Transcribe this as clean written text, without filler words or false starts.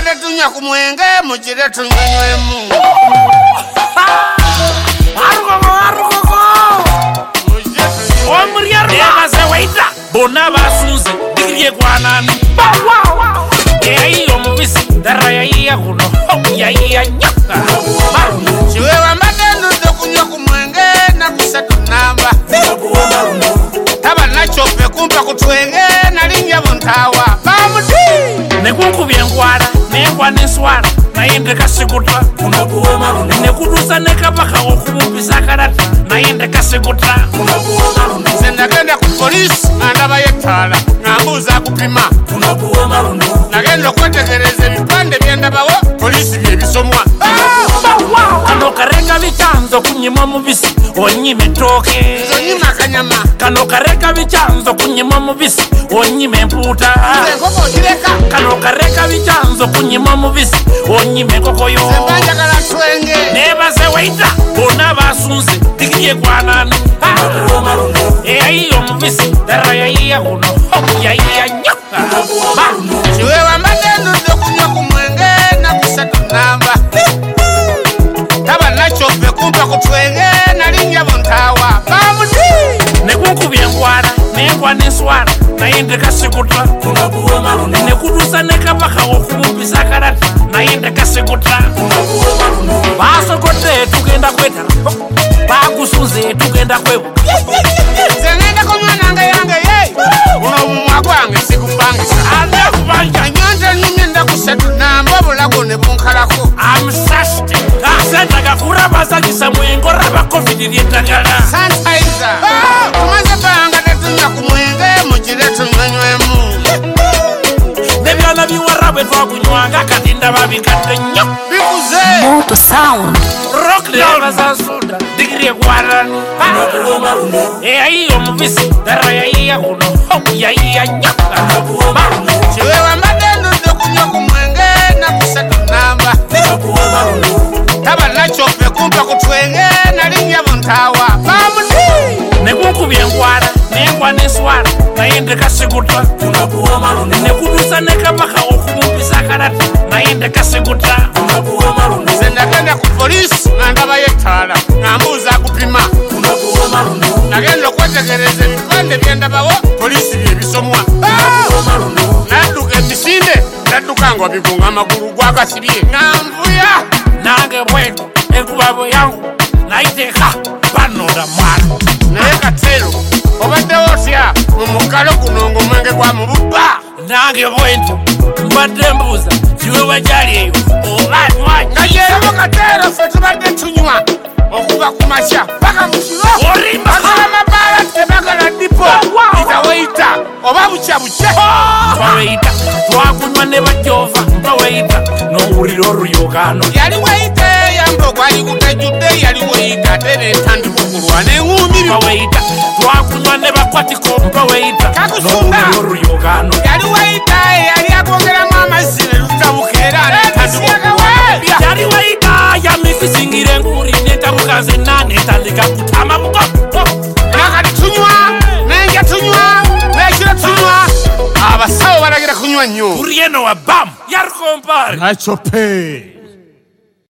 tetunywa ku mwenge mugire tunywemu. Waita bona basunze digriye kwanani omubisi dara yayiya kuno yayiya nyoka chiwe wambatendo dokunywa ku mwenge na kusatu namba taba nachope kumpa kutwenge nalinja buntawa bamuti nekunkubye nkwara nengwa neswara nayende kasikuta nekudusa nekabaka okumumpisa karata nayende kasikuta nagenda ku polisi andaba yetala ngambuza kupima nagenda okwetegereza ebipande byendabawo polisi byebisomwa kano kareka bicyanzo kunyima mubisi onyime toke onyima kanyama kano kareka bicyanzo kunyima mubisi onyime mputa kano kareka bicyanzo kunyima mubisi onyime kokoyo sebanjagala twenge nebaze waita bona basunze digiye kwanani omubisi dara yayiya kuno yayiya nyoka chiwe wambatendo dokunywa ku mwenge na kusatu namba taba nachope kumpa kutwenge nalinja buntawa bamuti nekunkubye nkwara nengwa neswara nayende kasikuta nekudusa nekabaka okumumpisa karata nayende kasikuta basokote tugenda kweta bakusunze tugenda kwebu zengenda komwananga yange ye uno mumwa gwange sikupangisa ande kubanja nyonja nyumenda kusatu namba bulago ne bunkalako amsasti asentaga kurabazagisa mwengo raba covid lyetagala sanitizer tumaze banga tetunywa ku mwenge mugire tunywemu nebyana biwarabwe twakunywanga kati ndaba bikadde nnyo bikuze Moto Sound. rock nebazazuda digiri ekwarani omubisi dara yayiya kuno yayiya nyoka chiwe wambatendo dokunywa ku mwenge na kusatu namba taba nachope kumpa kutwenge nalinja buntawa bamuti nekunkubye nkwara nengwa neswara nayende kasikuta nekudusa nekabaka okumumpisa karata nayende kasikuta nagenda ku polisi andaba yetala ngambuza kupima nagenda okwetegereza ebipande byendabawo polisi byebisomwa nadduka emisinde nadduka nga bigunga amagulu gwakasibye namvuya nange bwetu enkubabo yangu nayiteeka banoda mwana naye katero obaddewo otya mu mukalo guno ng'omwenge gwa mububba nange bwentu mbadde mbuuza kiwe wajali eyo oba nwanyi nayeerabo katero ffe tubadde tunywa okuva ku makya paka mu kiro bagala mabaala tebagala dipo itaweita oba bukyabukye baweita twakunywa ne bajova baweita n'owulira oluyoogaano yali weita eyamba gwali gutajjudde yali weita ate netandibukulwa neŋumiri baweita twakunywa ne bakwatiko baweita kakusumba n'owulira oluyoogaano yali weita eyali agongeramu amazzi ne lutabuka era netandibukulwa yali weita yamifisingire enguri netabuka zenna netandika kutama buko nakati tunywa nenja tunywa nekiro tunywa abasawo balagira kunywa nnyo kurieno wa bam yarkompare nachope